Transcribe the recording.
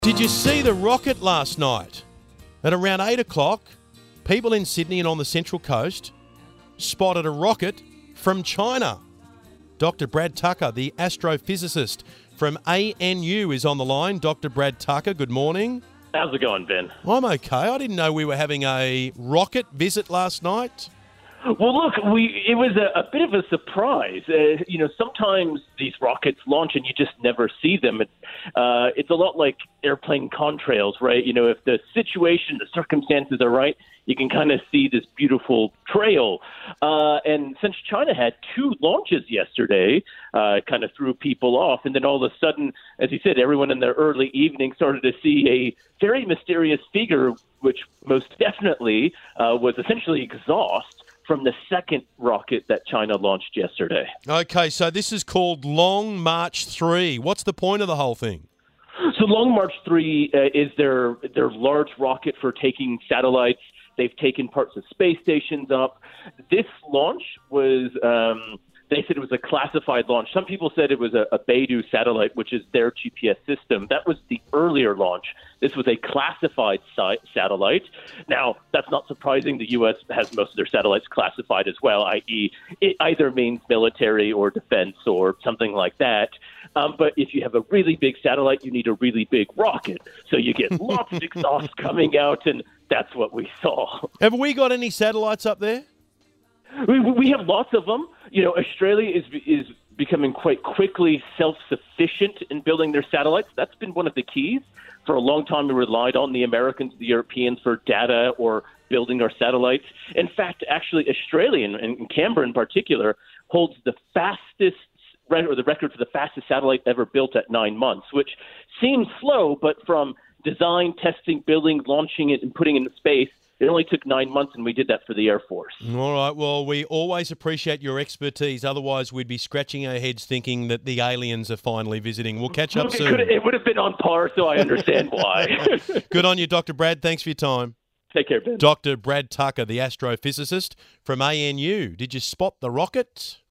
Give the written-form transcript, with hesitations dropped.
Did you see the rocket last night? At around 8 o'clock, people in Sydney and on the Central Coast spotted a rocket from China. Dr. Brad Tucker, the astrophysicist from ANU, is on the line. Dr. Brad Tucker, good morning. How's it going, Ben? I'm okay. I didn't know we were having a rocket visit last night. Well, look, it was a bit of a surprise. Sometimes these rockets launch and you just never see them. It's a lot like airplane contrails, right? You know, if the situation, the circumstances are right, you can kind of see this beautiful trail. And since China had 2 launches yesterday, it kind of threw people off. And then all of a sudden, as you said, everyone in the early evening started to see a very mysterious figure, which most definitely was essentially exhaust from the second rocket that China launched yesterday. Okay, so this is called Long March 3. What's the point of the whole thing? So Long March 3 is their large rocket for taking satellites. They've taken parts of space stations up. This launch was, they said it was a classified launch. Some people said it was a Beidou satellite, which is their GPS system. That was the earlier launch. This was a classified satellite. Now, that's not surprising. The U.S. has most of their satellites classified as well, i.e. it either means military or defense or something like that. But if you have a really big satellite, you need a really big rocket. So you get lots of exhaust coming out, and that's what we saw. Have we got any satellites up there? We have lots of them. You know, Australia is becoming quite quickly self-sufficient in building their satellites. That's been one of the keys. For a long time, we relied on the Americans, the Europeans for data or building our satellites. In fact, actually, Australia, and Canberra in particular, holds the record for the fastest satellite ever built at 9 months, which seems slow, but from design, testing, building, launching it, and putting it into space, it only took 9 months, and we did that for the Air Force. All right. Well, we always appreciate your expertise. Otherwise, we'd be scratching our heads thinking that the aliens are finally visiting. We'll catch up soon. It would have been on par, so I understand why. Good on you, Dr. Brad. Thanks for your time. Take care, Ben. Dr. Brad Tucker, the astrophysicist from ANU. Did you spot the rocket?